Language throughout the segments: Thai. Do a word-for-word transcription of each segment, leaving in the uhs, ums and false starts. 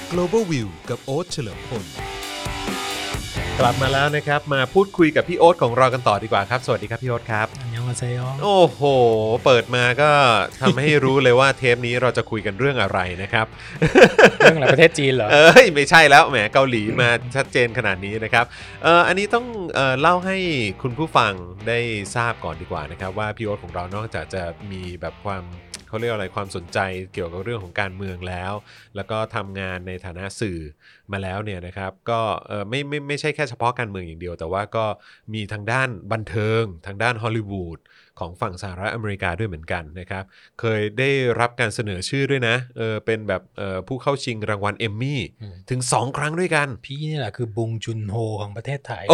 Global View กับโอ๊ตเฉลิมพลกลับมาแล้วนะครับมาพูดคุยกับพี่โอ๊ตของเรากันต่อดีกว่าครับสวัสดีครับพี่โอ๊ตครับอันยองอาเซโยโอ้โหเปิดมาก็ทำให้รู้เลยว่าเทปนี้เราจะคุยกันเรื่องอะไรนะครับเรื่องอะไรประเทศจีนเหรอเอ้ยไม่ใช่แล้วแหมเกาหลีมาชัดเจนขนาดนี้นะครับเอ่ออันนี้ต้องเอ่อเล่าให้คุณผู้ฟังได้ทราบก่อนดีกว่านะครับว่าพี่โอ๊ตของเรานอกจากจะมีแบบความเขาเรียกอะไรความสนใจเกี่ยวกับเรื่องของการเมืองแล้วแล้วก็ทำงานในฐานะสื่อมาแล้วเนี่ยนะครับก็เออไม่ไม่ไม่ใช่แค่เฉพาะการเมืองอย่างเดียวแต่ว่าก็มีทางด้านบันเทิงทางด้านฮอลลีวูดของฝั่งสหรัฐอเมริกาด้วยเหมือนกันนะครับเคยได้รับการเสนอชื่อด้วยนะเออเป็นแบบเออผู้เข้าชิงรางวัลเอมมี่ถึงสองครั้งด้วยกันพี่นี่แหละคือบุงจุนโฮของประเทศไทย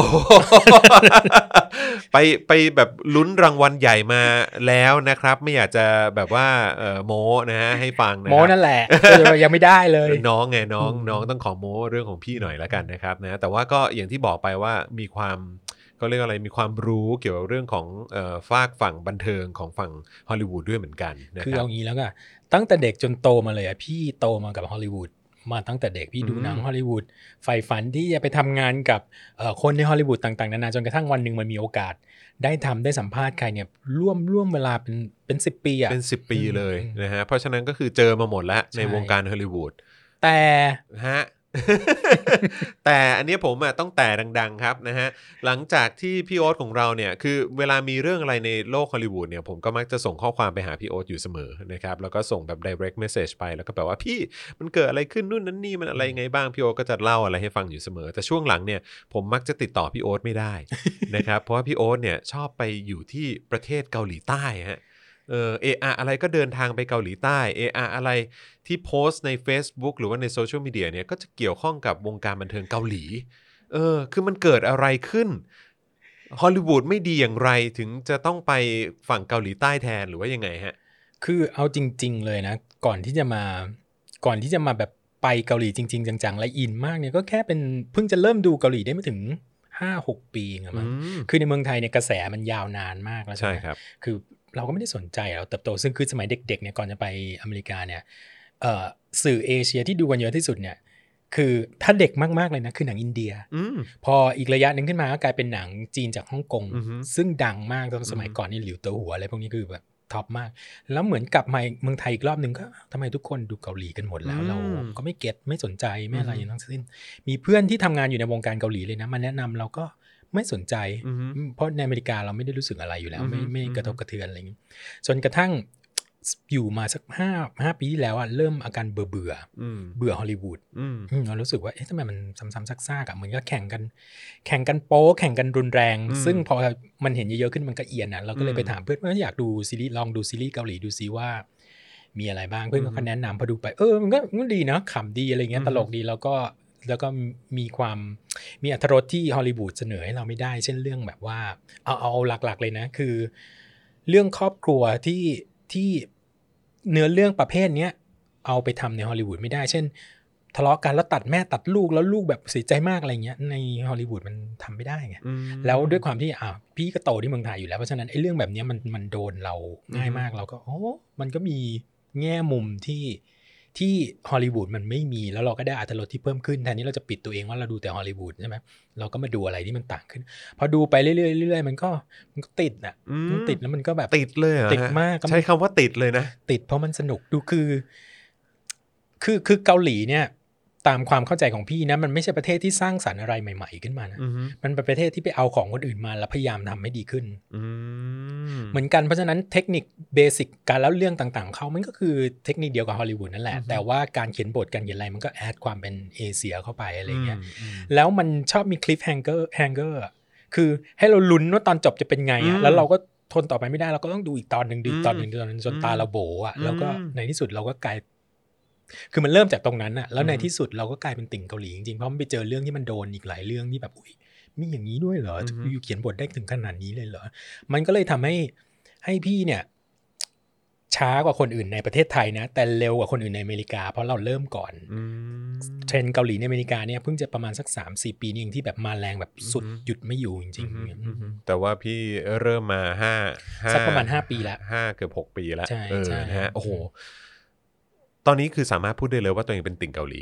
ไปไปแบบลุ้นรางวัลใหญ่มาแล้วนะครับไม่อยากจะแบบว่าเออโม้นะฮะให้ฟังนะโม้นั่นแหละ ยังไม่ได้เลยน้องไงน้องน้องต้องขอโม้เรื่องของพี่หน่อยแล้วกันนะครับนะแต่ว่าก็อย่างที่บอกไปว่ามีความก็เรียกอะไรมีความรู้เกี่ยวกับเรื่องของเอ่อฝากฝั่งบันเทิงของฝั่งฮอลลีวูดด้วยเหมือนกันนะครับคือเอางี้แล้วก็ตั้งแต่เด็กจนโตมาเลยอ่ะพี่โตมากับฮอลลีวูดมาตั้งแต่เด็กพี่ดูหนังฮอลลีวูดใฝ่ฝันที่จะไปทำงานกับคนในฮอลลีวูดต่างๆนานาจนกระทั่งวันหนึ่งมันมีโอกาสได้ทำได้สัมภาษณ์ใครเนี่ยร่วมร่วมเวลาเป็นเป็นสิบปีอ่ะเป็นสิบปีเลยนะฮะเพราะฉะนั้นก็คือเจอมาหมดแล้วในวงการฮอลลีวูดแต่ฮะ แต่อันนี้ผมอ่ะต้องแต่ดังๆครับนะฮะหลังจากที่พี่โอ๊ตของเราเนี่ยคือเวลามีเรื่องอะไรในโลกฮอลลีวูดเนี่ยผมก็มักจะส่งข้อความไปหาพี่โอ๊ตอยู่เสมอนะครับแล้วก็ส่งแบบ direct message ไปแล้วก็แบบว่าพี่มันเกิดอะไรขึ้นนู่นนั่นนี่มันอะไรไงบ้างพี่โอ๊ตก็จะเล่าอะไรให้ฟังอยู่เสมอแต่ช่วงหลังเนี่ยผมมักจะติดต่อพี่โอ๊ตไม่ได้ นะครับเพราะว่าพี่โอ๊ตเนี่ยชอบไปอยู่ที่ประเทศเกาหลีใต้ฮะเออเอออะไรก็เดินทางไปเกาหลีใต้เอออะไรที่โพสต์ใน Facebook หรือว่าในโซเชียลมีเดียเนี่ยก็จะเกี่ยวข้องกับวงการบันเทิงเกาหลีเออคือมันเกิดอะไรขึ้นฮอลลีวูดไม่ดีอย่างไรถึงจะต้องไปฝั่งเกาหลีใต้แทนหรือว่ายังไงฮะคือเอาจริงๆเลยนะก่อนที่จะมาก่อนที่จะมาแบบไปเกาหลีจริงๆจังๆและอินมากเนี่ยก็แค่เป็นเพิ่งจะเริ่มดูเกาหลีได้ไม่ถึง ห้าหก ปีเองมั้งคือในเมืองไทยเนี่ยกระแสมันยาวนานมากแล้วใช่ไหมครับคือเราก็ไม่ได้สนใจเราเติบโตซึ่งคือสมัยเด็กๆเนี่ยก่อนจะไปอเมริกาเนี่ยสื่อเอเชียที่ดูกันเยอะที่สุดเนี่ยคือถ้าเด็กมากๆเลยนะคือหนังอินเดียพออีกระยะนึงขึ้นมาก็กลายเป็นหนังจีนจากฮ่องกงซึ่งดังมากตอนสมัยก่อนนี่หลิวเต๋อหัวอะไรพวกนี้คือแบบท็อปมากแล้วเหมือนกลับมาเมืองไทยอีกรอบนึงก็ทำไมทุกคนดูเกาหลีกันหมดแล้วเราก็ไม่เก็ตไม่สนใจไม่อะไรอย่างนั้นทั้งสิ้นมีเพื่อนที่ทำงานอยู่ในวงการเกาหลีเลยนะมาแนะนำเราก็ไม่สนใจเพราะในอเมริกาเราไม่ได้รู้สึกอะไรอยู่แล้วไม่ไม่กระทบกระเทือนอะไรอย่างนี้จนกระทั่งอยู่มาสักห้าห้าปีที่แล้วอ่ะเริ่มอาการเบื่อเบื่อเบื่อฮอลลีวูดเรารู้สึกว่าเอ๊ะทำไมมันซ้ำๆซากๆอ่ะเหมือนก็แข่งกันแข่งกันโป๊แข่งกันรุนแรงซึ่งพอมันเห็นเยอะๆขึ้นมันก็เอียนอ่ะเราก็เลยไปถามเพื่อนว่าอยากดูซีรีส์ลองดูซีรีส์เกาหลีดูซิว่ามีอะไรบ้างเพื่อนก็แนะนำพอดูไปเออมันก็มันดีนะขำดีอะไรเงี้ยตลกดีแล้วก็แล้วก็มีความมีอรรถรสที่ฮอลลีวูดเสนอให้เราไม่ได้เช่นเรื่องแบบว่าเอาเอาหลักๆเลยนะคือเรื่องครอบครัวที่ที่เนื้อเรื่องประเภทนี้เอาไปทำในฮอลลีวูดไม่ได้เช่นทะเลาะกันแล้วตัดแม่ตัดลูกแล้วลูกแบบเสียใจมากอะไรเงี้ยในฮอลลีวูดมันทำไม่ได้ไงแล้วด้วยความที่อ่าพี่ก็โตที่เมืองไทยอยู่แล้วเพราะฉะนั้นไอ้เรื่องแบบนี้มันมันโดนเราง่ายมากเราก็โอ้มันก็มีแง่มุมที่ที่ฮอลลีวูดมันไม่มีแล้วเราก็ได้อรรถรสที่เพิ่มขึ้นแทนที่เราจะปิดตัวเองว่าเราดูแต่ฮอลลีวูดใช่ไหมเราก็มาดูอะไรที่มันต่างขึ้นพอดูไปเรื่อยๆเรื่อยๆมันก็มันก็ติดอ่ะมันติดแล้วมันก็แบบติดเลยติดมากใช้คำว่าติดเลยนะติดเพราะมันสนุกดูคือคือคือเกาหลีเนี่ยตามความเข้าใจของพี่นะมันไม่ใช่ประเทศที่สร้างสรรค์อะไรใหม่ๆขึ้นมานะมันเป็นประเทศที่ไปเอาของคนอื่นมาแล้วพยายามทำให้ดีขึ้นเหมือนกันเพราะฉะนั้นเทคนิคเบสิกการเล่าเรื่องต่างๆเขามันก็คือเทคนิคเดียวกับฮอลลีวูดนั่นแหละแต่ว่าการเขียนบทการเขียนอะไรมันก็แอดความเป็นเอเชียเข้าไปอะไรเงี้ยแล้วมันชอบมีคลิฟแฮงเกอร์แฮงเกอร์คือให้เราลุ้นว่าตอนจบจะเป็นไงอ่ะแล้วเราก็ทนต่อไปไม่ได้เราก็ต้องดูอีกตอนนึงดูอีกตอนนึงตอนนึงจนตาเราโบอ่ะแล้วก็ในที่สุดเราก็กลายคือมันเริ่มจากตรงนั้นน่ะแล้วในที่สุดเราก็กลายเป็นติ่งเกาหลีจริงๆเพราะมันไปเจอเรื่องที่มันโดนอีกหลายเรื่องที่แบบอุ๊ยมีอย่างนี้ด้วยเหรออยู่เขียนบทได้ถึงขนาดนี้เลยเหรอมันก็เลยทำให้ให้พี่เนี่ยช้ากว่าคนอื่นในประเทศไทยนะแต่เร็วกว่าคนอื่นในอเมริกาเพราะเราเริ่มก่อนเทรนด์เกาหลีในอเมริกาเนี่ยเพิ่งจะประมาณสัก สามสี่ ปีนี่เองที่แบบมาแรงแบบสุดหยุดไม่อยู่จริงๆแต่ว่าพี่เริ่มมาห้าสักประมาณห้าปีแล้วห้าเกือบหกปีแล้วเออนะฮะโอ้โหตอนนี้คือสามารถพูดได้เลยว่าตัวเองเป็นติ่งเกาหลี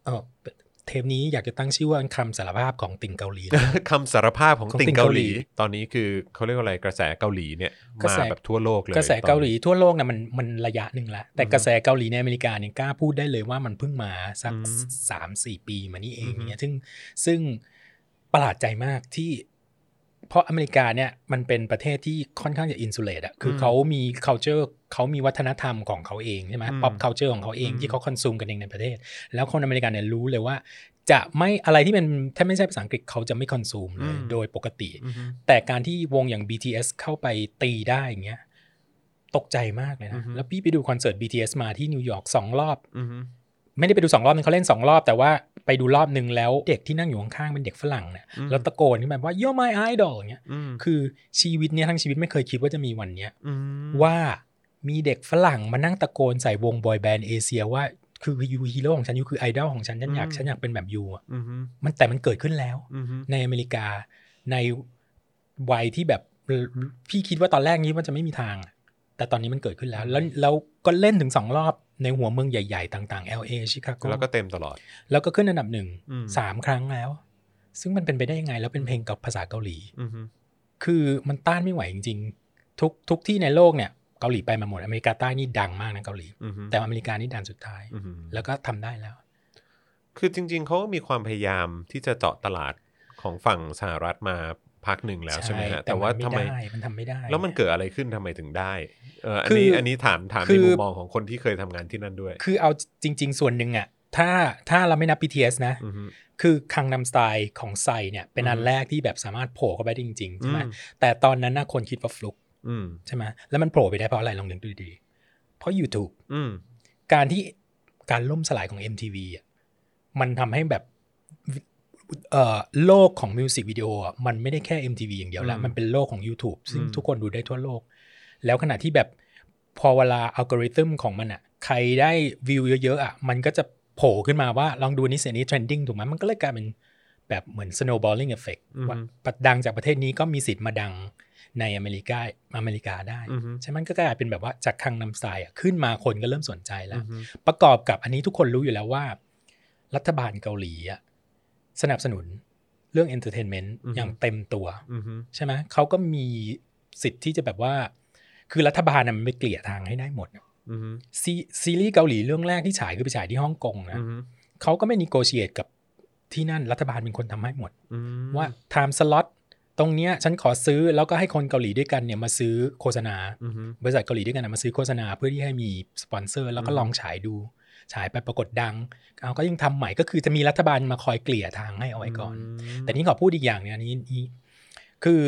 เออเทปนี้อยากจะตั้งชื่อว่าคำสารภาพของติ่งเกาหลีคำสารภาพของติ่งเกาหลีตอนนี้คือเขาเรียกว่าอะไรกระแสเกาหลีเนี่ยมาแบบทั่วโลกเลยกระแสเกาหลีทั่วโลกเนี่ยมันมันระยะหนึ่งแล้วแต่กระแสเกาหลีในอเมริกาเนี่ยกล้าพูดได้เลยว่ามันเพิ่งมาสัก สามสี่ ปีมานี่เองเนี่ยซึ่งซึ่งประหลาดใจมากที่เพราะอเมริกาเนี่ยมันเป็นประเทศที่ค่อนข้างจะอินซูเลตอ่ะคือเขามี culture เขามีวัฒนธรรมของเขาเองใช่ไหม pop culture ของเขาเองที่เขาคอนซูมกันเองในประเทศแล้วคนอเมริกันเนี่ยรู้เลยว่าจะไม่อะไรที่เป็นถ้าไม่ใช่ภาษาอังกฤษเขาจะไม่คอนซูมเลยโดยปกติแต่การที่วงอย่าง บี ที เอส เข้าไปตีได้อย่างเงี้ยตกใจมากเลยนะแล้วพี่ไปดูคอนเสิร์ต บี ที เอส มาที่นิวยอร์กสองรอบไม่ได้ไปดูสองรอบนึงเขาเล่นสองรอบแต่ว่าไปดูรอบนึงแล้วเด็กที่นั่งอยู่ข้างๆเป็นเด็กฝรั่งเนี่ยแล้วตะโกนขึ้นแบบว่า you're my idol อย่างเงี้ยคือชีวิตเนี้ยทั้งชีวิตไม่เคยคิดว่าจะมีวันเนี้ยว่ามีเด็กฝรั่งมานั่งตะโกนใส่วงบอยแบนด์เอเชียว่าคือยูฮีโร่ของฉันยูคือไอดอลของฉันฉันอยากฉันอยากเป็นแบบยูอ่ะมันแต่มันเกิดขึ้นแล้วในอเมริกาในวัยที่แบบพี่คิดว่าตอนแรกนี้ว่าจะไม่มีทางแต่ตอนนี้มันเกิดขึ้นแล้วแล้วแล้วก็เล่นถึงสองรอบในหัวเมืองใหญ่ๆต่างๆ แอล เอ ชิคาโกแล้วก็เต็มตลอดแล้วก็ขึ้นอันดับหนึ่งสามครั้งแล้วซึ่งมันเป็นไปได้ยังไงแล้วเป็นเพลงกับภาษาเกาหลีคือมันต้านไม่ไหวจริงๆทุกทุกที่ในโลกเนี่ยเกาหลีไปมาหมดอเมริกาใต้นี่ดังมากนะเกาหลีแต่อเมริกานี่ดันสุดท้ายแล้วก็ทำได้แล้วคือจริงๆเขาก็มีความพยายามที่จะเจาะตลาดของฝั่งสหรัฐมาพักหนึ่งแล้วใช่ไหมฮะแต่ว่าทำไมมันทำไม่ได้แล้วมันเกิดอะไรขึ้นทำไมถึงได้เอออันนี้อันนี้ถามถามในมุมมองของคนที่เคยทำงานที่นั่นด้วยคือเอาจริงๆส่วนหนึ่งอ่ะถ้าถ้าเราไม่นับ บี ที เอส นะคือคังนัมสไตล์ของไซเนี่ยเป็นอันแรกที่แบบสามารถโผล่เข้าไปได้จริงๆใช่ไหมแต่ตอนนั้นน่ะคนคิดว่าฟลุกใช่ไหมแล้วมันโผล่ไปได้เพราะอะไรลองนึกดูดีๆเพราะ YouTube การที่การล่มสลายของ เอ็ม ที วี อ่ะมันทำให้แบบเอ่อโลกของมิวสิกวิดีโออ่ะมันไม่ได้แค่ เอ็ม ที วี อย่างเดียวแล้วมันเป็นโลกของ YouTube ซึ่งทุกคนดูได้ทั่วโลกแล้วขณะที่แบบพอเวลาอัลกอริทึมของมันอ่ะใครได้วิวเยอะๆอ่ะมันก็จะโผล่ขึ้นมาว่าลองดูนี่เสียนี้เทรนดิ้งถูกไหมมันก็เลยกลายเป็นแบบเหมือน snowballing effect ว่าดังจากประเทศนี้ก็มีสิทธิ์มาดังในอเมริกาอเมริกาได้ใช่ไหมก็กลายเป็นแบบว่าจากคังนำสายอ่ะขึ้นมาคนก็เริ่มสนใจแล้วประกอบกับอันนี้ทุกคนรู้อยู่แล้วว่ารัฐบาลเกาหลีอ่ะสนับสนุนเรื่อง entertainment อย่างเต็มตัวใช่ไหมเขาก็มีสิทธิ์ที่จะแบบว่าคือรัฐบาลมันไม่เกลี่ยทางให้ได้หมดซีซีรีส์เกาหลีเรื่องแรกที่ฉายคือไปฉายที่ฮ่องกงนะเขาก็ไม่นิโกเชียตกับที่นั่นรัฐบาลเป็นคนทำให้หมดว่า time slot ตรงเนี้ยฉันขอซื้อแล้วก็ให้คนเกาหลีด้วยกันเนี่ยมาซื้อโฆษณาบริษัทเกาหลีด้วยกันมาซื้อโฆษณาเพื่อที่ให้มีสปอนเซอร์แล้วก็ลองฉายดูฉายไปปรากฏดังเขาก็ยังทำใหม่ก็คือจะมีรัฐบาลมาคอยเกลี่ยทางให้เอาไว้ก่อนแต่นี่ขอพูดอีกอย่างเนี่ยนี้นี่คือ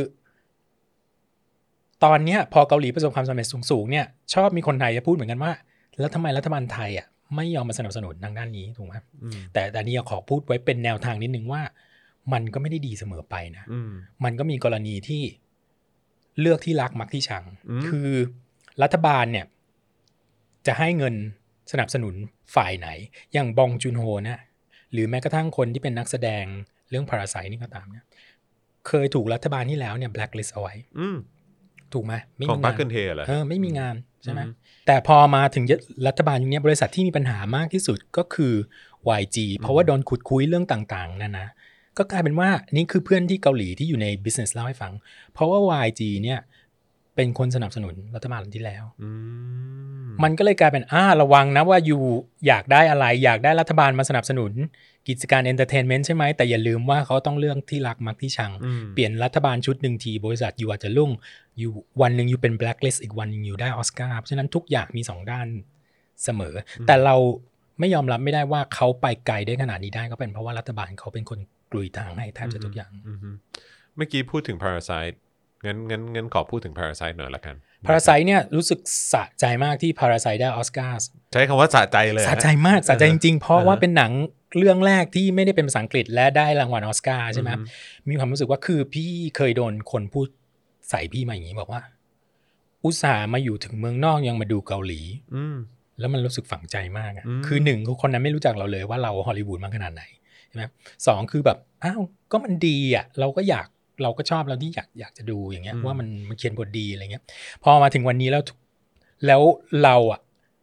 ตอนเนี้ยพอเกาหลีประสบความสำเร็จสูงๆเนี่ยชอบมีคนไทยจะพูดเหมือนกันว่าแล้วทำไมรัฐบาลไทยอ่ะไม่ยอมมาสนับสนุนทางด้านนี้ถูกไหมแต่แต่นี่ขอพูดไว้เป็นแนวทางนิดนึงว่ามันก็ไม่ได้ดีเสมอไปนะมันก็มีกรณีที่เลือกที่รักมักที่ชังคือรัฐบาลเนี่ยจะให้เงินสนับสนุนฝ่ายไหนอย่างบองจุนโฮนะหรือแม้กระทั่งคนที่เป็นนักแสดงเรื่อง Parasite นี่ก็ตามเนี่ยเคยถูกรัฐบาลที่แล้วเนี่ย blacklist เอาไว้ถูกไหมไม่มีงานเออไม่มีงานใช่ไหมแต่พอมาถึงรัฐบาลยุคนี้บริษัทที่มีปัญหามากที่สุดก็คือ วาย จี เพราะว่าโดนขุดคุยเรื่องต่างๆนั่นนะก็กลายเป็นว่านี่คือเพื่อนที่เกาหลีที่อยู่ใน business เล่าให้ฟังเพราะว่า วาย จี เนี่ยเป็นคนสนับสนุนรัฐบาลที่แล้วมันก็เลยกลายเป็นอ่าระวังนะว่าอยู่อยากได้อะไรอยากได้รัฐบาลมาสนับสนุนกิจการเอนเตอร์เทนเมนต์ใช่ไหมแต่อย่าลืมว่าเขาต้องเลือกที่รักมักที่ชังเปลี่ยนรัฐบาลชุดหนึ่งทีบริษัทอยู่อาจจะรุ่งอยู่วันหนึ่งอยู่เป็นแบล็คลิสต์อีกวันนึงอยู่ได้ออสการ์เพราะฉะนั้นทุกอย่างมีสองด้านเสมอแต่เราไม่ยอมรับไม่ได้ว่าเขาไปไกลได้ขนาดนี้ได้ก็เป็นเพราะว่ารัฐบาลเขาเป็นคนกลุยทางให้แทบจะทุกอย่างเมื่อกี้พูดถึง Parasite งั้นงั้นงั้นขอพูดถึง Parasite หน่อยละกัน Parasite เนี่ยรู้สึกสะใจมากที่ Parasite ได้ออสการ์ใช้คำว่าสะใจเลยสะใจมากสะใจจริงๆเพราะว่าเป็นหนังเรื่องแรกที่ไม่ได้เป็นภาษาอังกฤษและได้รางวัลออสการ์ใช่ไหมมีความรู้สึกว่าคือพี่เคยโดนคนพูดใส่พี่มาอย่างนี้บอกว่าอุตส่าห์มาอยู่ถึงเมืองนอกยังมาดูเกาหลีแล้วมันรู้สึกฝังใจมากอ่ะคือหนึ่งคนนั้นไม่รู้จักเราเลยว่าเราฮอลลีวูดมาขนาดไหนใช่ไหมสองคือแบบอ้าวก็มันดีอ่ะเราก็อยากเราก็ชอบเราที่อยากอยากจะดูอย่างเงี้ยว่ามันมันเขียนบทดีอะไรเงี้ยพอมาถึงวันนี้แล้วแล้วเราอ่ะ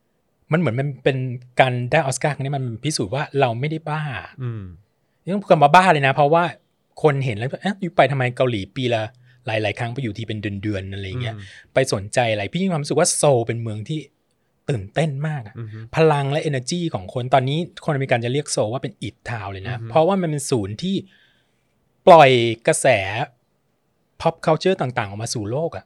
มันเหมือนมันเป็นการได้ออสการ์ครั้งนี้มันพิสูจน์ว่าเราไม่ได้บ้าอืมนี่ต้องคำว่าบ้าเลยนะเพราะว่าคนเห็นแล้วเอ๊ะอยู่ไปทำไมเกาหลีปีละหลายๆครั้งไปอยู่ที่เป็นเดือนๆอะไรเงี้ยไปสนใจอะไรพี่มีความรู้สึกว่าโซลเป็นเมืองที่ตื่นเต้นมากพลังและ energy ของคนตอนนี้คนอเมริกันจะเรียกโซลว่าเป็นอิฐทาวน์เลยนะเพราะว่ามันเป็นศูนย์ที่ปล่อยกระแส pop culture ต่างๆออกมาสู่โลกอ่ะ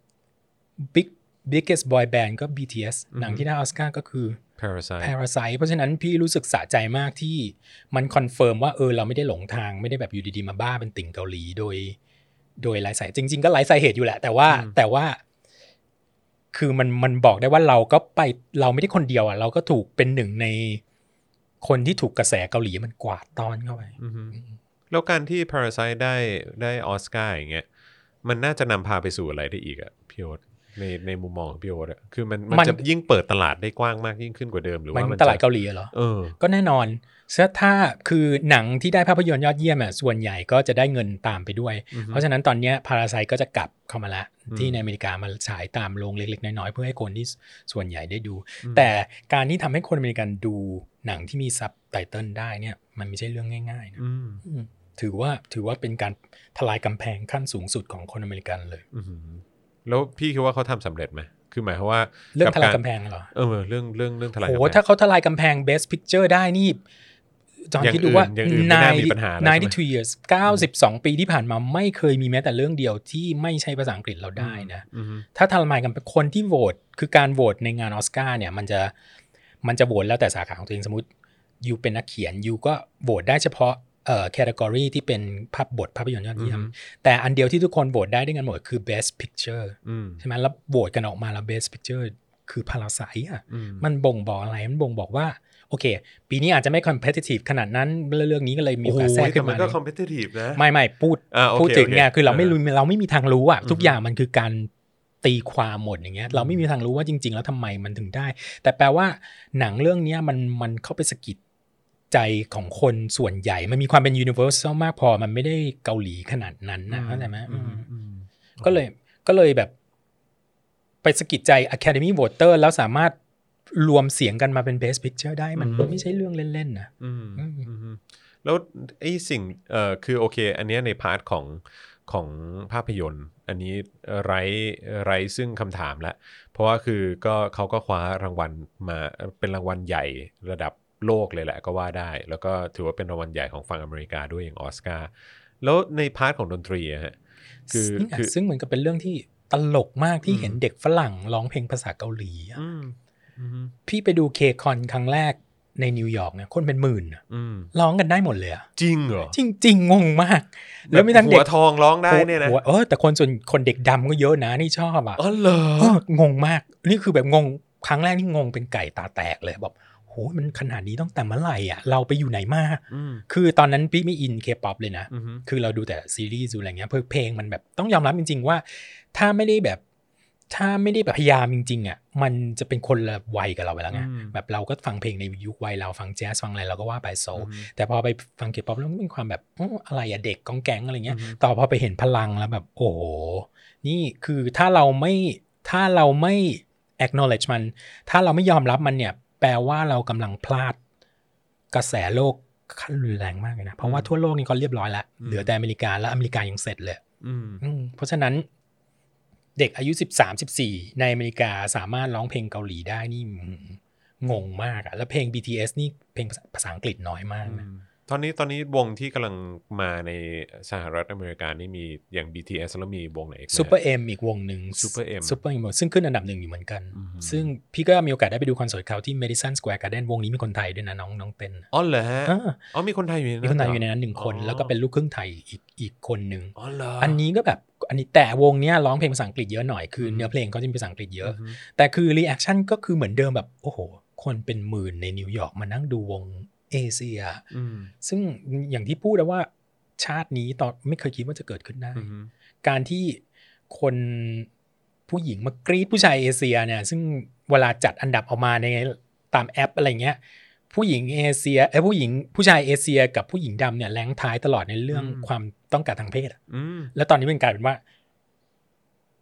big biggest boy band ก็ บี ที เอส หนังที่ได้ออสการ์ก็คือ Parasite Parasite เพราะฉะนั้นพี่รู้สึกสะใจมากที่มันคอนเฟิร์มว่าเออเราไม่ได้หลงทางไม่ได้แบบอยู่ดีๆมาบ้าเป็นติ่งเกาหลีโดยโดยไร้สาเหตุจริงๆก็ไร้สาเหตุอยู่แหละแต่ว่าแต่ว่าคือมันมันบอกได้ว่าเราก็ไปเราไม่ได้คนเดียวอ่ะเราก็ถูกเป็นหนึ่งในคนที่ถูกกระแสเกาหลีมันกวาดต้อนเข้าไปแล้วการที่ Parasite ได้ได้ออสการ์อย่างเงี้ยมันน่าจะนำพาไปสู่อะไรได้อีกอ่ะพี่โอ๊ตในในมุมมองของพี่โอ๊ตอ่ะคือมันมันจะยิ่งเปิดตลาดได้กว้างมากยิ่งขึ้นกว่าเดิมหรือว่ามันตลาดเกาหลีเหรอเออก็แน่นอนถ้าคือหนังที่ได้ภาพยนตร์ยอดเยี่ยมอ่ะส่วนใหญ่ก็จะได้เงินตามไปด้วยเพราะฉะนั้นตอนนี้ Parasite ก็จะกลับเข้ามาละที่ในอเมริกามาฉายตามโรงเล็กๆน้อยๆเพื่อให้คนที่ส่วนใหญ่ได้ดูแต่การที่ทำให้คนอเมริกันดูหนังที่มีซับไตเติลได้เนี่ยมันไม่ใช่เรื่องง่ายๆนะถือว่าถือว่าเป็นการทลายกำแพงขั้นสูงสุดของคนอเมริกันเลยแล้วพี่คิดว่าเขาทำสำเร็จไหมคือหมายความว่าเรื่องทลายกำแพงเหรอเออเรื่องเรื่องเรื่องทลายกำแพงโอ้ถ้าเขาทลายกำแพง Best Picture ได้นี่จอนคิดดูว่าninety-two years เก้าสิบสองปีที่ผ่านมาไม่เคยมีแม้แต่เรื่องเดียวที่ไม่ใช่ภาษาอังกฤษเราได้นะถ้าทลายกันเป็นคนที่โหวตคือการโหวตในงานออสการ์เนี่ยมันจะมันจะโหวตแล้วแต่สาขาของตัวเองสมมติยูเป็นนักเขียนยูก็โหวตได้เฉพาะเอ่อ category ที่เป็นภาพบทภาพยนตร์ยอดเยี่ยมแต่อันเดียวที่ทุกคนโหวตได้ด้วยกันหมดคือ best picture ใช่ไหมแล้วโหวตกันออกมาแล้ว best picture คือ Parasite อ่ะมันบ่งบอกอะไรมันบ่งบอกว่าโอเคปีนี้อาจจะไม่ competitive ขนาดนั้นเรื่องนี้ก็เลยมีโอกาสแทรกขึ้นมาแต่มันก็ competitive นะไม่ไม่พูดพูดถึงเนี่ยคือเราไม่รู้เราไม่มีทางรู้อ่ะทุกอย่างมันคือการตีความหมดอย่างเงี้ยเราไม่มีทางรู้ว่าจริงๆแล้วทำไมมันถึงได้แต่แปลว่าหนังเรื่องนี้มันมันเข้าไปสะกิดใจของคนส่วนใหญ่มันมีความเป็น universal มากพอมันไม่ได้เกาหลีขนาดนั้นนะเข้าใจไหมก็เลยก็เลยแบบไปสะกิดใจ Academy Voter แล้วสามารถรวมเสียงกันมาเป็น Best Picture ได้มันไม่ใช่เรื่องเล่นๆนะแล้วไอ้สิ่งเอ่อคือโอเคอันนี้ในพาร์ทของของภาพยนตร์อันนี้ไร้ไร้ซึ่งคำถามแล้วเพราะว่าคือก็เขาก็คว้ารางวัลมาเป็นรางวัลใหญ่ระดับโลกเลยแหละก็ว่าได้แล้วก็ถือว่าเป็นรางวัลใหญ่ของฝั่งอเมริกาด้วยอย่างออสการ์แล้วในพาร์ทของดนตรีอะฮะคือคือซึ่งเหมือนกับเป็นเรื่องที่ตลกมากที่เห็นเด็กฝรั่งร้องเพลงภาษาเกาหลีพี่ไปดูเคคอนครั้งแรกในนิวยอร์กเนี่ยคนเป็นหมื่นร้องกันได้หมดเลยอะจริงเหรอจริงๆงงมากแล้วมีทั้งเด็กหัวทองร้องได้เนี่ยนะเออแต่คนส่วนคนเด็กดำก็เยอะนะที่ชอบอ่ะอ๋อเหรองงมากนี่คือแบบงงครั้งแรกนี่งงเป็นไก่ตาแตกเลยแบบโหมันขนาดนี้ต้องแต่เมื่อไหร่อ่ะเราไปอยู่ไหนมาคือตอนนั้นพี่ไม่อินเคป๊อปเลยนะคือเราดูแต่ซีรีส์ดูอะไรเงี้ยเพลงมันแบบต้องยอมรับจริงๆว่าถ้าไม่ได้แบบถ้าไม่ได้แบบพยายามจริงๆอ่ะมันจะเป็นคนละวัยกับเราไปแล้วไงแบบเราก็ฟังเพลงในยุควัยเราฟังแจ๊สฟังอะไรเราก็ว่าไปโซแต่พอไปฟังเคป๊อปแล้วมันมีความแบบอะไรอะเด็กกองแก๊งอะไรเงี้ยต่อพอไปเห็นพลังแล้วแบบโอ้โหนี่คือถ้าเราไม่ถ้าเราไม่ acknowledge มันถ้าเราไม่ยอมรับมันเนี่ยแปลว่าเรากำลังพลาดกระแสโลกขั้นรุนแรงมากเลยนะเพราะว่าทั่วโลกนี่ก็เรียบร้อยแล้วเหลือแต่อเมริกาแล้วอเมริกายังเสร็จเลยเพราะฉะนั้นเด็กอายุสิบสาม สิบสี่ในอเมริกาสามารถร้องเพลงเกาหลีได้นี่งงมากอะแล้วเพลง บี ที เอส นี่เพลงภาษาอังกฤษน้อยมากนะตอนนี้ตอนนี้วงที่กำลังมาในสหรัฐอเมริกานี่มีอย่าง บี ที เอส แล้วมีวงไหนอีก Super M อีกวงหนึ่ง Super M Super M ซึ่งขึ้นอันดับหนึ่งอยู่เหมือนกันซึ่งพี่ก็มีโอกาสได้ไปดูคอนเสิร์ตเขาที่ Madison Square Garden วงนี้มีคนไทยด้วยนะน้องน้องเต้นอ๋อเหรอฮะอ๋อมีคนไทยอยู่ในนั้นมีคนไทยอยู่ในนั้นหนึ่งคนแล้วก็เป็นลูกครึ่งไทยอีกอีกคนนึงอ๋อเหรออันนี้ก็แบบอันนี้แต่วงเนี้ยร้องเพลงภาษาอังกฤษเยอะหน่อยคือเนื้อเพลงเขาจะมีภาษาอังกฤษเยอะแต่คือรีแอคชั่นก็คือเหมือนเดิมแบบโอ้โหคนเป็นหมื่นในนิวยอร์กมานั่งดูวงเอเชียซึ่งอย่างที่พูดแล้วว่าชาตินี้ตอนไม่เคยคิดว่าจะเกิดขึ้นได้การที่คนผู้หญิงมากรีดผู้ชายเอเชียเนี่ยซึ่งเวลาจัดอันดับออกมาในตามแอปอะไรเงี้ยผู้หญิงเอเชียไอ้ผู้หญิงผู้ชายเอเชียกับผู้หญิงดำเนี่ยแรงท้ายตลอดในเรื่องความต้องการทางเพศแล้วตอนนี้เป็นกลายเป็นว่า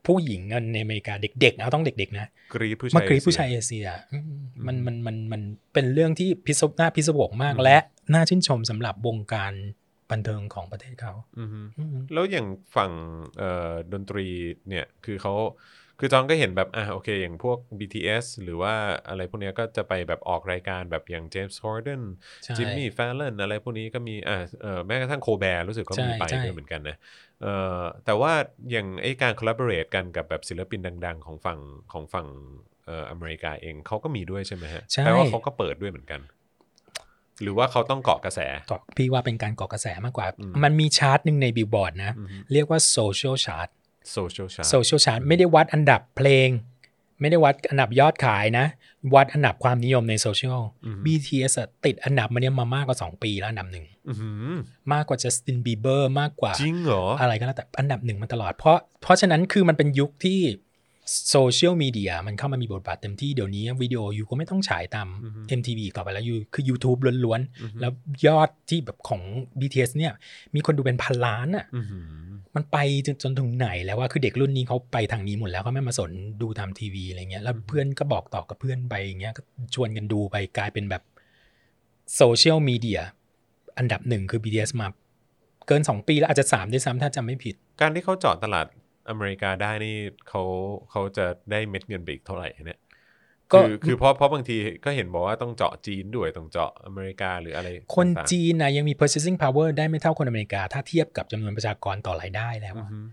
ผู้หญิงในอเมริกาเด็กๆเอาต้องเด็กๆนะกรีดผู้ชายมากรีดผู้ชายเอเชียมันมันมันมันเป็นเรื่องที่พิศวน่าพิศวงมากและน่าชื่นชมสำหรับวงการบันเทิงของประเทศเขาแล้วอย่างฝั่งดนตรีเนี่ยคือเขาคือจองก็เห็นแบบอ่ะโอเคอย่างพวก บี ที เอส หรือว่าอะไรพวกนี้ก็จะไปแบบออกรายการแบบอย่างเจมส์คอร์เดนจิมมี่แฟลเลนอะไรพวกนี้ก็มีอ่ะแม้กระทั่งโคแบร์รู้สึกก็มีไปด้วยเหมือนกันนะเอ่อแต่ว่าอย่างไอ้การ collaborate กันกับแบบศิลปินดังๆของฝั่งของฝั่งเอ่ออเมริกาเองเขาก็มีด้วยใช่ไหมฮะแปลว่าเขาก็เปิดด้วยเหมือนกันหรือว่าเขาต้องเกาะกระแสเกาะพี่ว่าเป็นการเกาะกระแสมากกว่ามันมีชาร์ตนึงในบิลบอร์ดนะเรียกว่า social chart social chart social chart ไม่ได้วัดอันดับเพลงไม่ได้วัดอันดับยอดขายนะวัดอันดับความนิยมในโซเชียล บี ที เอส ติดอันดับมาเนี่ยมามากกว่าสองปีแล้วอันดับหนึ่งมากกว่า Justin Bieber มากกว่าจริงเหรออะไรก็แล้วแต่อันดับหนึ่งมาตลอดเพราะเพราะฉะนั้นคือมันเป็นยุคที่โซเชียลมีเดียมันเข้ามามีบทบาทเต็มที่เดี๋ยวนี้วิดีโอยูก็ไม่ต้องฉายตาม เอ็ม ที วี ต่อไปแล้วยูคือ YouTube ล้วนๆแล้วยอดที่แบบของ บี ที เอส เนี่ยมีคนดูเป็นพันล้านอ่ะมันไปจนจนถึงไหนแล้วว่าคือเด็กรุ่นนี้เขาไปทางนี้หมดแล้วเขาไม่มาสนดูตามทีวีอะไรเงี้ยแล้วเพื่อนก็บอกต่อกับเพื่อนไปอย่างเงี้ยก็ชวนกันดูไปกลายเป็นแบบโซเชียลมีเดียอันดับหนึ่งคือ บี ที เอส มาเกินสองปีแล้วอาจจะสามด้วยซ้ำถ้าจำไม่ผิดการที่เขาเจาะตลาดอเมริกาได้นี่เขาเขาจะได้เม็ดเงินไปอีกเท่าไหร่เนี่ยคือคือเพราะเพราะบางทีก็เห็นบอกว่าต้องเจาะจีนด้วยต้องเจาะอเมริกาหรืออะไรคนจีนนะยังมี purchasing power ได้ไม่เท่าคนอเมริกาถ้าเทียบกับจำนวนประชากรต่อรายได้แล้ว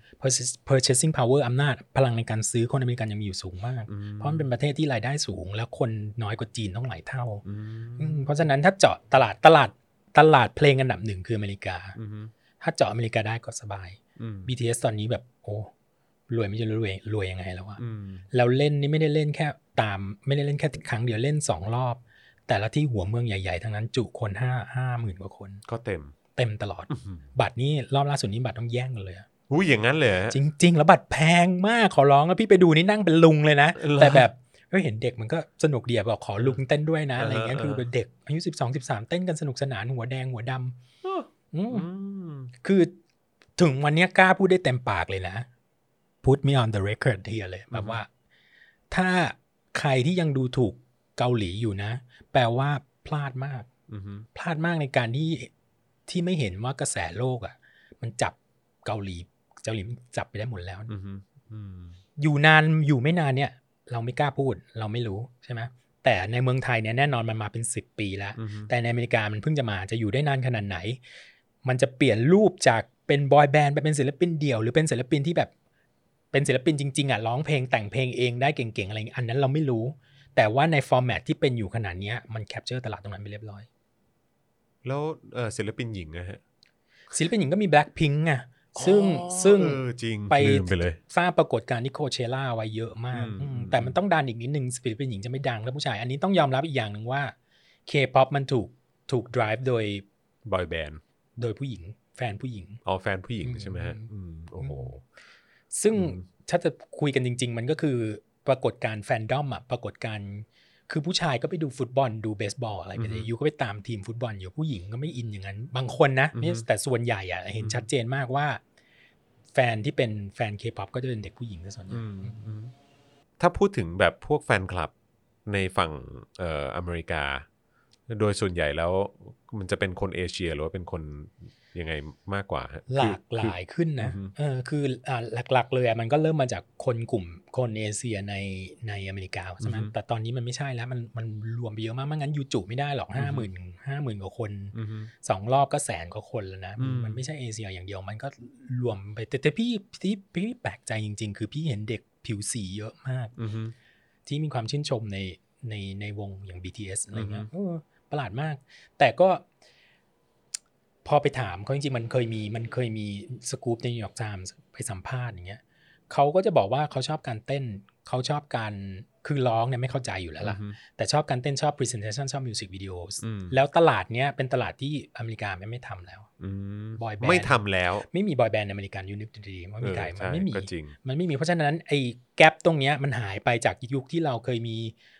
purchasing power อำนาจพลังในการซื้อคนอเมริกันยังมีอยู่สูงมากเพราะมันเป็นประเทศที่รายได้สูงแล้วคนน้อยกว่าจีนต้องหลายเท่าเพราะฉะนั้นถ้าเจาะตลาดตลาดตลาดเพลงอันดับหนึ่งคืออเมริกาถ้าเจาะอเมริกาได้ก็สบาย บี ที เอส ตอนนี้แบบโอ้รวยไม่จะรวยรวยยังไงแล้วอะแล้วเล่นนี่ไม่ได้เล่นแค่ตามไม่ได้เล่นแค่ครั้งเดียวเล่นสองรอบแต่ละที่หัวเมืองใหญ่ๆทั้งนั้นจุคนห้า ห้าหมื่นกว่าคนก็เต็มเต็มตลอดบัตรนี่รอบล่าสุดนี้บัตรต้องแย่งกันเลยอุ้ยอย่างนั้นเลยจริงๆแล้วบัตรแพงมากขอร้องแล้วพี่ไปดูนี่นั่งเป็นลุงเลยนะแต่แบบก็เห็นเด็กมันก็สนุกดีบอกขอลุงเต้นด้วยนะอะไรเงี้ยคือเด็กอายุสิบสอง สิบสามเต้นกันสนุกสนานหัวแดงหัวดำคือถึงวันนี้กล้าพูดได้เต็มปากเลยนะput me on the record ทีเลยแบบว่าถ้าใครที่ยังดูถูกเกาหลีอยู่นะแปลว่าพลาดมากพลาดมากในการที่ที่ไม่เห็นว่ากระแสโลกอ่ะมันจับเกาหลีเกาหลีจับไปได้หมดแล้วอยู่นานอยู่ไม่นานเนี่ยเราไม่กล้าพูดเราไม่รู้ใช่ไหมแต่ในเมืองไทยเนี่ยแน่นอนมันมาเป็นสิบปีแล้วแต่ในอเมริกามันเพิ่งจะมาจะอยู่ได้นานขนาดไหนมันจะเปลี่ยนรูปจากเป็นบอยแบนด์ไปเป็นศิลปินเดี่ยวหรือเป็นศิลปินที่แบบเป็นศิลปินจริงๆอ่ะร้องเพลงแต่งเพลงเองได้เก่งๆอะไรอันนั้นเราไม่รู้แต่ว่าในฟอร์แมตที่เป็นอยู่ขนาดนี้มันแคปเจอร์ตลาดตรงนั้นไปเรียบร้อยแล้วศิลปินหญิงนะฮะศิลปินหญิงก็มี Blackpink ไงซึ่งซึ่งไปสร้างปรากฏการณ์ที่โคเชล่าไว้เยอะมากแต่มันต้องดันอีกนิดนึงศิลปินหญิงจะไม่ดังแล้วผู้ชายอันนี้ต้องยอมรับอีกอย่างนึงว่า K-pop มันถูกถูก drive โดย boy band โดยผู้หญิงแฟนผู้หญิงอ๋อแฟนผู้หญิงใช่ไหมฮะโอ้โหซึ่งถ้าจะคุยกันจริงๆมันก็คือปรากฏการณ์แฟนดอมอ่ะปรากฏการณ์คือผู้ชายก็ไปดูฟุตบอลดูเบสบอลอะไรไปเลยยูก็ไปตามทีมฟุตบอลอยู่ผู้หญิงก็ไม่อินอย่างนั้นบางคนนะแต่ส่วนใหญ่อ่ะเห็นชัดเจนมากว่าแฟนที่เป็นแฟน K-pop ก็จะเป็นเด็กผู้หญิงซะส่วนใหญ่ถ้าพูดถึงแบบพวกแฟนคลับในฝั่งเอ่ออเมริกาโดยส่วนใหญ่แล้วมันจะเป็นคนเอเชียหรือว่าเป็นคนยังไงมากกว่าหลากหลายขึ้นนะเออคืออ่าหลักๆเลยมันก็เริ่มมาจากคนกลุ่มคนเอเชียในในอเมริกาใช่ไหมแต่ตอนนี้มันไม่ใช่แล้วมันมันรวมไปเยอะมากไม่งั้นยูจุไม่ได้หรอกห้าหมื่นห้าหมื่นกว่าคนสองรอบก็แสนกว่าคนแล้วนะมันไม่ใช่เอเชียอย่างเดียวมันก็รวมไปแต่แต่พี่ที่พี่แปลกใจจริงๆคือพี่เห็นเด็กผิวสีเยอะมากที่มีความชื่นชมในในในวงอย่าง บี ที เอส อะไรเงี้ยประหลาดมากแต่ก็พอไปถามเขาจริงๆมันเคยมีมันเคยมีสกู๊ปใน New York Times ไปสัมภาษณ์อย่างเงี้ยเขาก็จะบอกว่าเขาชอบการเต้นเขาชอบการคือร้องเนี่ยไม่เข้าใจอยู่แล้วล่ะแต่ชอบการเต้นชอบ presentation ชอบ music videos แล้วตลาดเนี้ยเป็นตลาดที่อเมริกาไม่ไม่ทำแล้วบอยแบนด์ไม่ทำแล้วไม่มีบอยแบนด์อเมริกันยูนิคดีๆมันไม่ได้มันไม่มีมันไม่มีเพราะฉะนั้นไอ้แกปตรงเนี้ยมันหายไปจากยุคที่เราเคยมี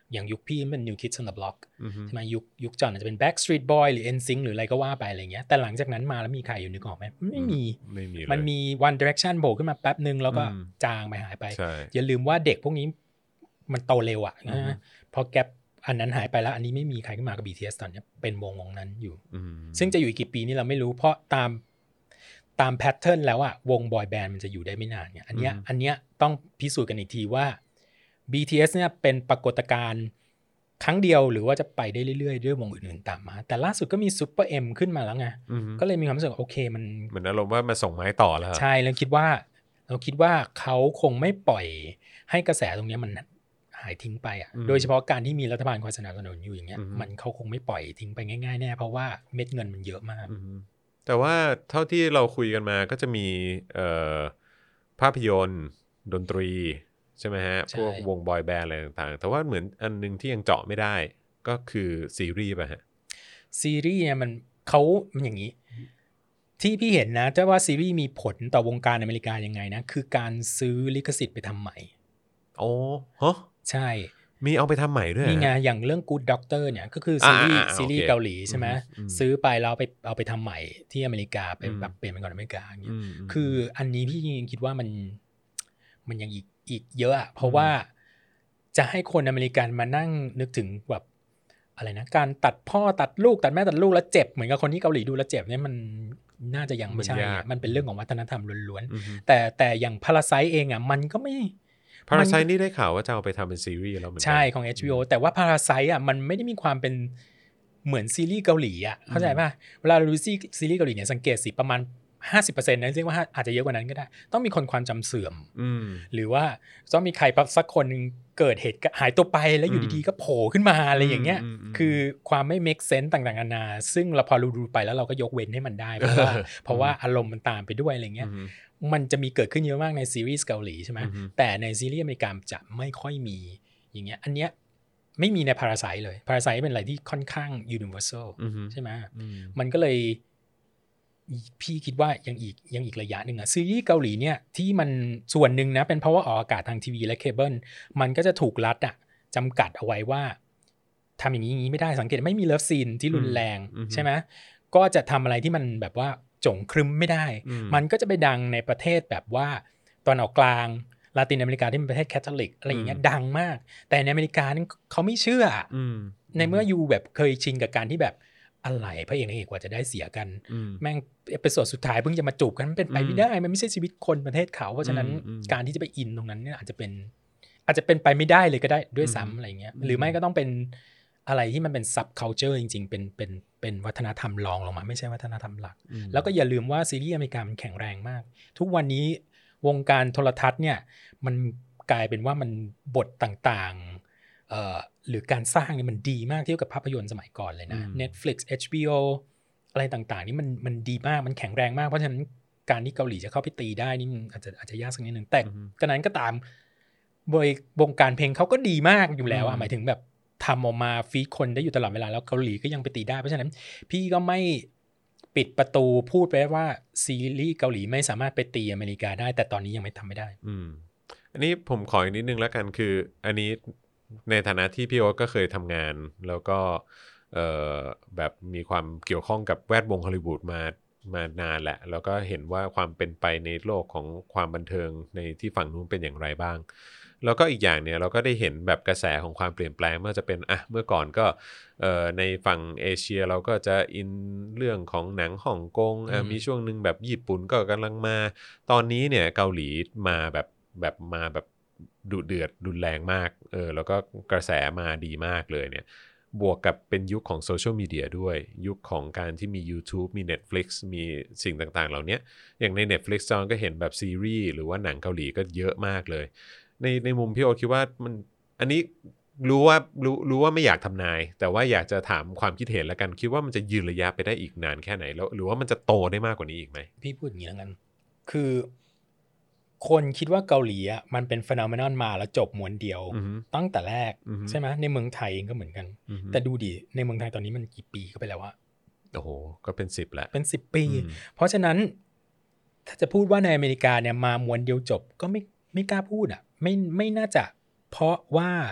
อย่างยุคพี่มัน New Kids on the Block ใช่ไหมยุคยุคจอนอาจจะเป็น Backstreet Boy หรือ เอ็น ซิงค์ หรืออะไรก็ว่าไปอะไรเงี้ยแต่หลังจากนั้นมาแล้วมีใครอยู่นึกออกไหมไม่มีไม่มีมันมี One Direction โผล่ขึ้นมาแป๊บนึงแล้วก็จางไปหายไปอย่าลืมว่าเด็กพวกนี้มันโตเร็วอ่ะพอแกปอันนั้นหายไปแล้วอันนี้ไม่มีใครขึ้นมากับ บี ที เอส ตอนนี้เป็นวงวงนั้นอยู่ซึ่งจะอยู่อีกกี่ปีนี่เราไม่รู้เพราะตามตามแพทเทิร์นแล้วอะวงบอยแบนด์มันจะอยู่ได้ไม่นานเนี่ยอันเนี้ยอันเนี้ยต้องพิสูจน์กันอีกทีว่า บี ที เอส เนี่ยเป็นปรากฏการณ์ครั้งเดียวหรือว่าจะไปได้เรื่อยๆด้วยวงอื่นๆตามมาแต่ล่าสุดก็มีซุปเปอร์เอ็มขึ้นมาแล้วไงก็เลยมีความรู้สึกโอเคมันเหมือนอารมณ์ว่ามาส่งไม้ต่อแล้วใช่แล้วคิดว่าเราคิดว่าเขาคงไม่ปล่อยให้กระแสตรงนี้มันหายทิ้งไปอ่ะโดยเฉพาะการที่มีรัฐบาลคอยสนับสนุนอยู่อย่างเงี้ยมันเขาคงไม่ปล่อยทิ้งไปง่ายๆแน่เพราะว่าเม็ดเงินมันเยอะมากแต่ว่าเท่าที่เราคุยกันมาก็จะมีภาพยนตร์ดนตรีใช่ไหมฮะพวกวงบอยแบนด์อะไรต่างๆแต่ว่าเหมือนอันนึงที่ยังเจาะไม่ได้ก็คือซีรีส์ป่ะฮะซีรีส์เนี่ยมันเขามันอย่างนี้ที่พี่เห็นนะแต่ว่าซีรีส์มีผลต่อวงการอเมริกายังไงนะคือการซื้อลิขสิทธิ์ไปทำใหม่โอ้ฮะใช่มีเอาไปทำใหม่ด้วยนี่ไงอย่างเรื่อง Good Doctor เนี่ยก็คือซีรีส์ซีรีส์เกาหลีใช่ไหมซื้อไปแล้วไปเอาไปทำใหม่ที่อเมริกาไปแบบเปลี่ยนเป็นก่อนอเมริกาอย่างเงี้ยคืออันนี้พี่คิดว่ามันมันยังอีกอีกเยอะเพราะว่าจะให้คนอเมริกันมานั่งนึกถึงแบบอะไรนะการตัดพ่อตัดลูกตัดแม่ตัดลูกแล้วเจ็บเหมือนกับคนที่เกาหลีดูแล้วเจ็บเนี่ยมันน่าจะยังไม่ใช่มันเป็นเรื่องของวัฒนธรรมล้วนๆแต่แต่อย่าง Parasite เองอ่ะมันก็ไม่ Parasite นี่ได้ข่าวว่าจะเอาไปทำเป็นซีรีส์แล้วเหมือนกันใช่ของ เอช บี โอ แต่ว่า Parasite อ่ะมันไม่ได้มีความเป็นเหมือนซีรีส์เกาหลีอ่ะเข้าใจป่ะเวลาเราดูซีรีส์เกาหลีเนี่ยสังเกตสิประมาณ ห้าสิบเปอร์เซ็นต์ นะเรียกว่าอาจจะเยอะกว่านั้นก็ได้ต้องมีคนความจำเสื่อมหรือว่าต้องมีใครสักคนนึงเกิดเหตุหายตัวไปแล้วอยู่ดีๆก็โผล่ขึ้นมาอะไรอย่างเงี้ยคือความไม่ make sense ต่างๆนานาซึ่งเราพอรู้ๆไปแล้วเราก็ยกเว้นให้มันได้เพราะว่าเพราะว่าอารมณ์มันตามไปด้วยอะไรเงี้ยมันจะมีเกิดขึ้นเยอะมากในซีรีส์เกาหลีใช่ไหมแต่ในซีรีส์อเมริกันจะไม่ค่อยมีอย่างเงี้ยอันเนี้ยไม่มีใน Parasite เลย Parasite เป็นอะไรที่ค่อนข้าง universal ใช่ไหมมันก็เลยพี่คิดว่ายังอีกยังอีกระยะหนึ่งอะซีรีส์เกาหลีเนี่ยที่มันส่วนหนึ่งนะเป็นเพราะว่าออกอากาศทางทีวีและเคเบิลมันก็จะถูกรัดอะจำกัดเอาไว้ว่าทำอย่างนี้อย่างนี้ไม่ได้สังเกตไม่มีเลิฟซีนที่รุนแรงใช่ไหมก็จะทำอะไรที่มันแบบว่าจงครึมไม่ได้มันก็จะไปดังในประเทศแบบว่าตอนออกกลางลาตินอเมริกาที่เป็นประเทศแคทอลิกอะไรอย่างเงี้ยดังมากแต่ในอเมริกานี่เขาไม่เชื่อในเมื่ออยู่แบบเคยชินกับการที่แบบอะไรพระเอกนางเอกกว่าจะได้เสียกันแม่งเอพิโซดสุดท้ายเพิ่งจะมาจูบกันมันเป็นไปไม่ได้มันไม่ใช่ชีวิตคนประเทศเขาเพราะฉะนั้นการที่จะไปอินตรงนั้นเนี่ยอาจจะเป็นอาจจะเป็นไปไม่ได้เลยก็ได้ด้วยซ้ำอะไรเงี้ยหรือไม่ก็ต้องเป็นอะไรที่มันเป็น subculture จริงๆเป็นเป็นเป็นวัฒนธรรมรองลงมาไม่ใช่วัฒนธรรมหลักแล้วก็อย่าลืมว่าซีรีส์อเมริกามันแข็งแรงมากทุกวันนี้วงการโทรทัศน์เนี่ยมันกลายเป็นว่ามันบทต่างๆเอ่อหรือการสร้างเนี่ยมันดีมากเทียบกับภาพยนตร์สมัยก่อนเลยนะ Netflix เอช บี โอ อะไรต่างๆนี่มันมันดีมากมันแข็งแรงมากเพราะฉะนั้นการที่เกาหลีจะเข้าไปตีได้นี่มันอาจจะอาจจะยากสักนิดนึงแต่กระนั้นก็ตามโดยวงการเพลงเขาก็ดีมากอยู่แล้วอะหมายถึงแบบทำออกมาฟีดคนได้อยู่ตลอดเวลาแล้วเกาหลีก็ยังไปตีได้เพราะฉะนั้นพี่ก็ไม่ปิดประตูพูดไปว่าซีรีส์เกาหลีไม่สามารถไปตีอเมริกาได้แต่ตอนนี้ยังไม่ทำไม่ได้อืมอันนี้ผมขออีกนิดนึงแล้วกันคืออันนี้ในฐานะที่พี่โอ๊ตก็เคยทำงานแล้วก็เอ่อแบบมีความเกี่ยวข้องกับแวดวงฮอลลีวูดมามานานแหละแล้วก็เห็นว่าความเป็นไปในโลกของความบันเทิงในที่ฝั่งนู้นเป็นอย่างไรบ้างแล้วก็อีกอย่างเนี่ยเราก็ได้เห็นแบบกระแสของความเปลี่ยนแปลงเมื่อจะเป็นอ่ะเมื่อก่อนก็เอ่อในฝั่งเอเชียเราก็จะอินเรื่องของหนังฮ่องกงอ่ะมีช่วงนึงแบบญี่ปุ่นก็กำลังมาตอนนี้เนี่ยเกาหลีมาแบบแบบมาแบบดุเดือดรุนแรงมากเออแล้วก็กระแสมาดีมากเลยเนี่ยบวกกับเป็นยุคของโซเชียลมีเดียด้วยยุคของการที่มี YouTube มี Netflix มีสิ่งต่างๆเหล่านี้อย่างใน Netflix จอนก็เห็นแบบซีรีส์หรือว่าหนังเกาหลีก็เยอะมากเลยในในมุมพี่โอคิดว่ามันอันนี้รู้ว่ารู้รู้ว่าไม่อยากทำนายแต่ว่าอยากจะถามความคิดเห็นแล้วกันคิดว่ามันจะยืนระยะไปได้อีกนานแค่ไหนแล้วหรือว่ามันจะโตได้มากกว่านี้อีกไหมพี่พูดอย่างนี้แล้วกันคือคนคิดว่าเกาหลีอ่ะมันเป็นฟีนอเมนอนมาแล้วจบม้วนเดียวตั้งแต่แรกใช่ไหมในเมืองไทยเองก็เหมือนกันแต่ดูดิในเมืองไทยตอนนี้มันกี่ปีก็ไปแล้วอะโอ้โหก็เป็นสิบแล้วเป็นสิบปีเพราะฉะนั้นถ้าจะพูดว่าในอเมริกาเนี่ยมาม้วนเดียวจบก็ไม่ไม่กล้าพูดอ่ะไม่ไม่น่าจะเพราะว่า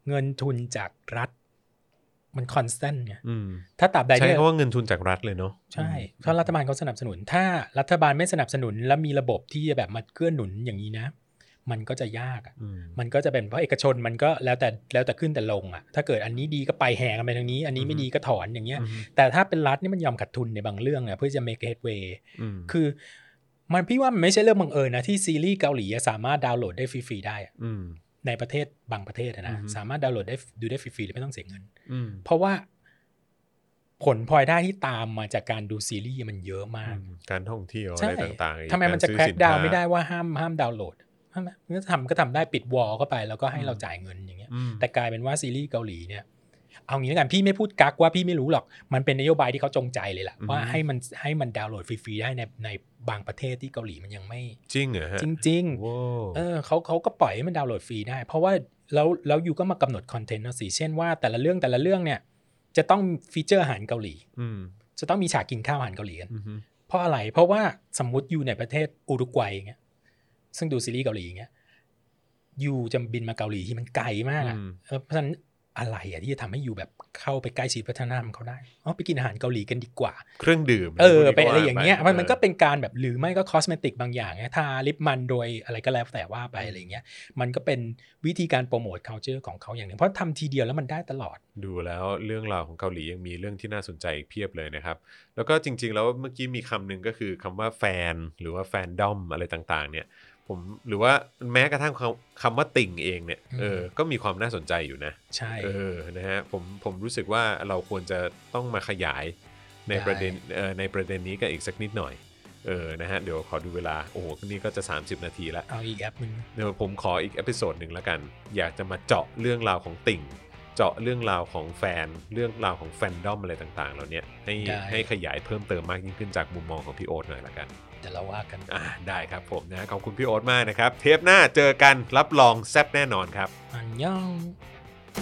เงินทุนจากรัฐมันคอนสแตนต์ไงอืมถ้าตราบใดใช่เนี่ยเพราะว่าเงินทุนจากรัฐเลยเนาะใช่ถ้ารัฐบาลเขาสนับสนุนถ้ารัฐบาลไม่สนับสนุนแล้วมีระบบที่แบบมาเกื้อหนุนอย่างนี้นะมันก็จะยากอ่ะอืมมันก็จะเป็นเพราะเอกชนมันก็แล้วแต่แล้วแต่ขึ้นแต่ลงอ่ะถ้าเกิดอันนี้ดีก็ไปแห่กันไปทางนี้อันนี้ไม่ดีก็ถอนอย่างเงี้ยอืมแต่ถ้าเป็นรัฐนี่มันยอมขาดทุนในบางเรื่องอ่ะเพื่อจะ make headway อืมคือมันพี่ว่ามันไม่ใช่เรื่องบังเอิญนะที่ซีรีส์เกาหลีสามารถดาวน์โหลดได้ฟรีๆได้อะอืมในประเทศบางประเทศอะนะอืมสามารถดาวน์โหลดได้ดูได้ฟรีๆไม่ต้องเสียเงินอืมเพราะว่าผลพลอยได้ที่ตามมาจากการดูซีรีส์มันเยอะมากการท่องเที่ยวอะใช่ไรต่างๆทำไมมันจะกาแคร็ซื้กอสินดาวค้น์ไม่ได้ว่าห้ามห้ามดาวน์โหลดใช่ไหมมันก็ทำก็ทำได้ปิดวอลเข้าไปแล้วก็ให้เราจ่ายเงินอย่างเงี้ยอืมแต่กลายเป็นว่าซีรีส์เกาหลีเนี่ยเอางี้แล้วกันพี่ไม่พูดกักว่าพี่ไม่รู้หรอกมันเป็นนโยบายที่เขาจงใจเลยแหละว่าให้มันให้มันดาวน์โหลดฟรีๆได้ในในบางประเทศที่เกาหลีมันยังไม่จริงเหรอฮะจริงว้าวๆเออเขาเขาก็ปล่อยให้มันดาวน์โหลดฟรีได้ เพราะว่าแล้วแล้วอยู่ก็มากำหนดคอนเทนต์นะสิเช่นว่าแต่ละเรื่องแต่ละเรื่องเนี่ยจะต้องฟีเจอร์อาหารเกาหลีอืมจะต้องมีฉากกินข้าวอาหารเกาหลีกันอืมเพราะอะไรเพราะว่าสมมุติอยู่ในประเทศอุรุกวัยอย่างเงี้ยซึ่งดูซีรีส์เกาหลีอย่างเงี้ยยูจะบินมาเกาหลีที่มันไกลมากอ่ะอืมเออเพราะฉะนั้นอะไรอ่ะที่จะทำให้อยู่แบบเข้าไปใกล้ชิดวัฒนธรรมเขาได้อ๋อไปกินอาหารเกาหลีกันดีกว่าเครื่องดื่มเออไปอะไรอย่างเงี้ยว่มันมันก็เป็นการแบบหรือไม่ก็คอสเมติกบางอย่างเนี่ยทาลิปมันโดยอะไรก็แล้วแต่ว่าไปอะไรเงี้ยมันก็เป็นวิธีการโปรโมท culture ของเขาอย่างหนึ่งเพราะทำทีเดียวแล้วมันได้ตลอดดูแล้วเรื่องราวของเกาหลียังมีเรื่องที่น่าสนใจอีกเพียบเลยนะครับแล้วก็จริงๆแล้วเมื่อกี้มีคำหนึ่งก็คือคำว่าแฟนหรือว่าแฟนดอมอะไรต่างๆเนี่ยผมหรือว่าแม้กระทั่งคำคำว่าติ่งเองเนี่ยอืมเออก็มีความน่าสนใจอยู่นะใช่เออนะฮะผมผมรู้สึกว่าเราควรจะต้องมาขยายในได้ประเด็นเอ่อในประเด็นนี้กันอีกสักนิดหน่อยเออนะฮะเดี๋ยวขอดูเวลาโอ้โหนี่ก็จะสามสิบนาทีละเอาอีกแอปหนึงเดี๋ยวผมขออีกเอพิโซดหนึ่งแล้วกันอยากจะมาเจาะเรื่องราวของติ่ง เจาะเรื่องราวของแฟนเรื่องราวของแฟนดอมอะไรต่างๆเหล่านี้ให้ได้ให้ขยายเพิ่มเติมมากยิ่งขึ้นจากมุมมองของพี่โอ๊ตหน่อยละกันเดี๋ยวเราว่ากันอ่าได้ครับผมนะขอบคุณพี่โอ๊ตมากนะครับเทปหน้าเจอกันรับรองแซ่บแน่นอนครับอันยอง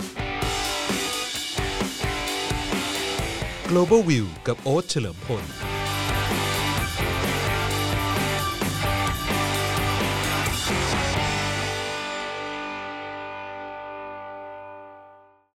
Global View กับโอ๊ตเฉลิมพล